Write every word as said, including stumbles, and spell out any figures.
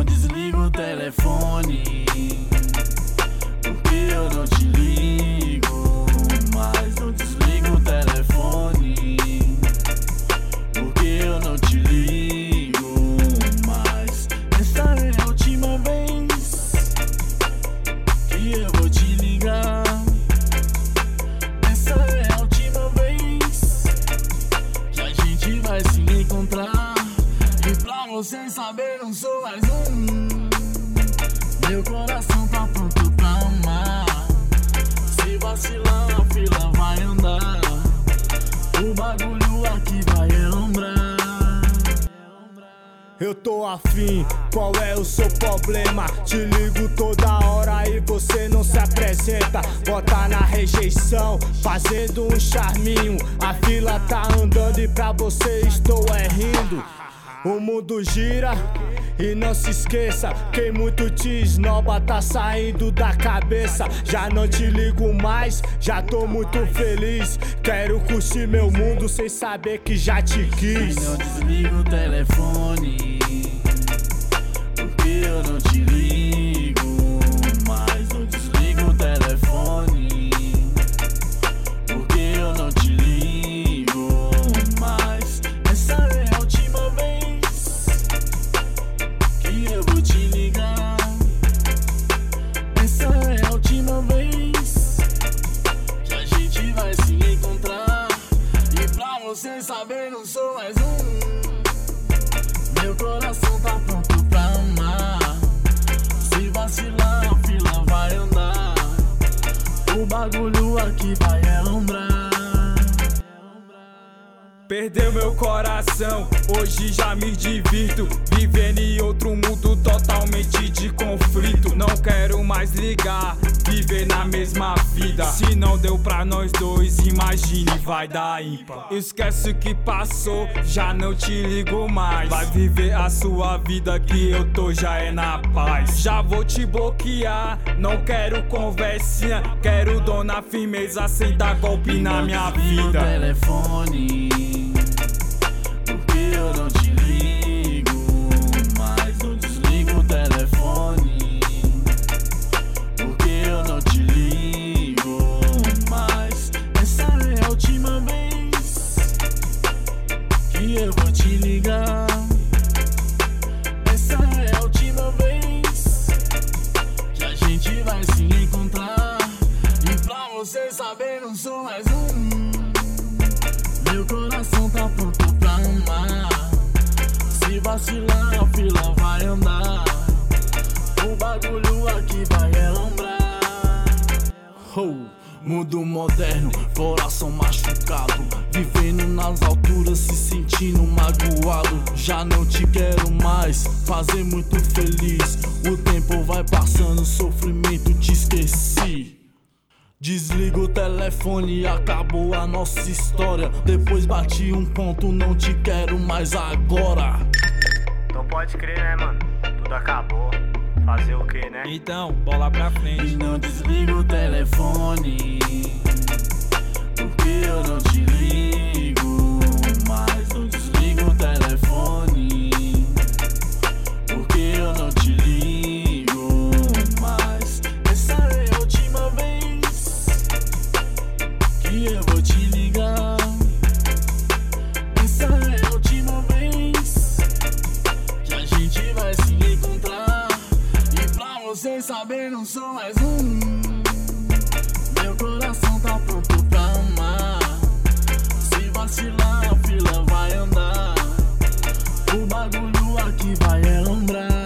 não desliga o telefone, porque eu não te ligo mais. Não desliga o telefone, porque eu não te ligo mais. Essa é a última vez que eu vou te ligar. Essa é a última vez que a gente vai se encontrar. E pra você saber, não sou mais um. Meu coração tá pronto pra amar. Se vacilar, a fila vai andar. O bagulho aqui vai alumbrar. Eu tô afim, qual é o seu problema? Te ligo toda hora e você não se apresenta. Bota na rejeição, fazendo um charminho. A fila tá andando e pra você estou é rindo. O mundo gira e não se esqueça, quem muito te esnoba tá saindo da cabeça. Já não te ligo mais, já tô muito feliz. Quero curtir meu mundo sem saber que já te quis. E não desliga o telefone, porque eu não te ligo mais. Não desliga o telefone, porque eu não te ligo mais. Essa é a última vez que eu vou te ligar. Essa é a última vez que a gente vai se encontrar. E pra você saber, não sou mais um. Meu coração tá pronto pra amar. Se vacilar, a fila vai andar. O bagulho aqui vai alumbrar. Perdeu meu coração, hoje já me divirto. Vivendo em outro mundo totalmente de conflito. Não quero mais ligar, viver na mesma vida. Se não deu pra nós dois, imagine, vai dar ímpar. Esquece o que passou, já não te ligo mais. Vai viver a sua vida que eu tô já é na paz. Já vou te bloquear, não quero conversinha. Quero dona firmeza sem dar golpe na minha vida. Telefone, porque eu não te ligo mais. Não desliga o telefone, porque eu não te ligo mais. Essa é a última vez que eu vou te ligar. Essa é a última vez que a gente vai se encontrar. E pra você saber, não sou mais um. Meu coração tá pronto pra amar. Se vacilar, a fila vai andar. O bagulho aqui vai alumbrar. Oh, mundo moderno, coração machucado. Vivendo nas alturas, se sentindo magoado. Já não te quero mais, fazer muito feliz. O tempo vai passando, sofrimento te esqueci. Desliga o telefone e acabou a nossa história. Depois bati um ponto, não te quero mais agora. Então pode crer, né, mano? Tudo acabou. Fazer o que, né? Então, bola pra frente. E não desliga o telefone, porque eu não te ligo mais. Não desliga o telefone, porque eu não te ligo mais. Essa é a última vez que eu vou te ligar. Essa é a última vez que a gente vai se encontrar. E pra você saber, não sou mais um. Meu coração tá pronto pra amar. Se vacilar, a fila vai andar. O bagulho aqui vai alumbrar.